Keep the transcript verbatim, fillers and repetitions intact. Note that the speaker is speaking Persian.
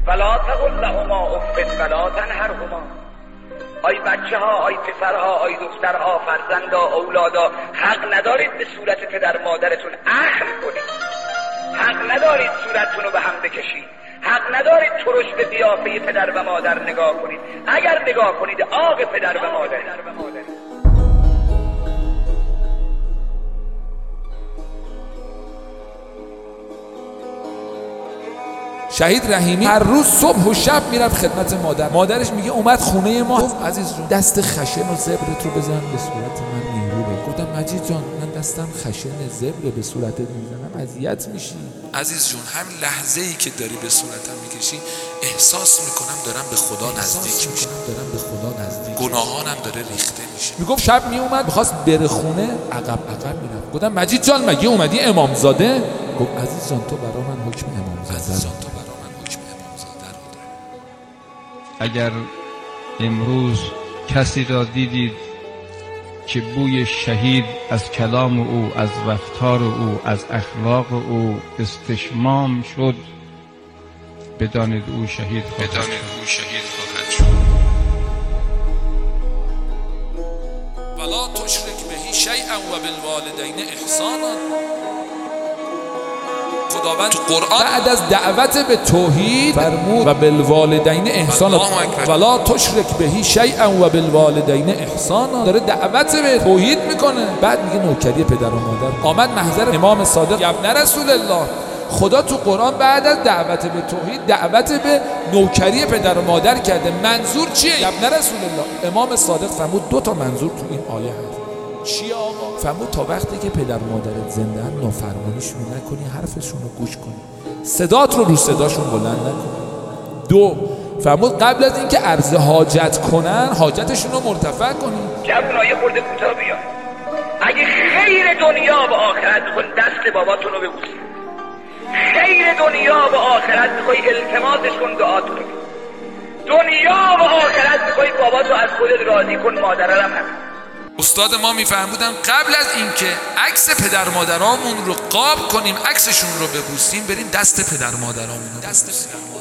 ولا تقل لهما اف ولا تنهرهما. آی بچه ها، آی پسرها، آی دخترها، فرزندا، اولادا، حق ندارید به صورت پدر مادرتون اخم کنید. حق ندارید صورتتون رو به هم بکشید. حق ندارید ترش به قیافه پدر و مادر نگاه کنید. اگر نگاه کنید آق پدر و مادر. شهید رحیمی هر روز صبح و شب میرفت خدمت مادر. مادرش میگه اومد خونه ما، گفت عزیز جون دست خشن و زبرت رو بزن به صورت من نیرو بده. گفتم مجید جان من دستم خشن زبر به صورتت میزنم اذیت میشی. عزیز جون همین لحظه ای که داری به صورتم میکشی احساس میکنم دارم به خدا نزدیک میشم، دارم به خدا نزدیک، گناهانم داره ریخته میشه. میگفت شب میومد میخواست بره خونه عقب عقب میرفت. گفتم مجید جان مگه اومدی امامزاده؟ گفت عزیز جان تو برا من حکم امامزاده. اگر امروز کسی را دیدید که بوی شهید از کلام او، از رفتار او، از اخلاق او استشمام شد، بدانید او شهید خواهد شد. او شهید خواهد شد. ولا تشرک به شیئا و بالوالدین احسانا. خداوند تو قرآن بعد از دعوت به توحید فرمود و بالوالدین احسانا. ولا تشرک به شیئا و بالوالدین احسانا. داره دعوت به توحید میکنه. بعد میگه نوکری پدر و مادر. آمد محضر امام صادق ابن رسول الله. خدا تو قرآن بعد از دعوت به توحید دعوت به نوکری پدر و مادر کرده. منظور چیه؟ ابن رسول الله. امام صادق فرمود دو تا منظور تو این آیه هست. چیه آقا؟ فرمود تا وقتی که پدر مادرت زنده ان نافرمانیشون نکنی، حرفشون رو گوش کنی، صدات رو رو صداشون بلند نکنی. دو، فرمود قبل از اینکه عرض حاجت کنن حاجتشون رو مرتفع کنی. جوونای خورده کوتاه بیان. اگه خیر دنیا و آخرت میخوای دست باباتون رو ببوسی، خیر دنیا و آخرت میخوای التماسش کن، دعا کن. دنیا و آخرت میخوای باباتو از خودت راضی کن، مادرم هم. استاد ما میفرمودن قبل از اینکه عکس پدر مادرامون رو قاب کنیم، عکسشون رو ببوسیم، بریم دست پدر مادرامون رو دست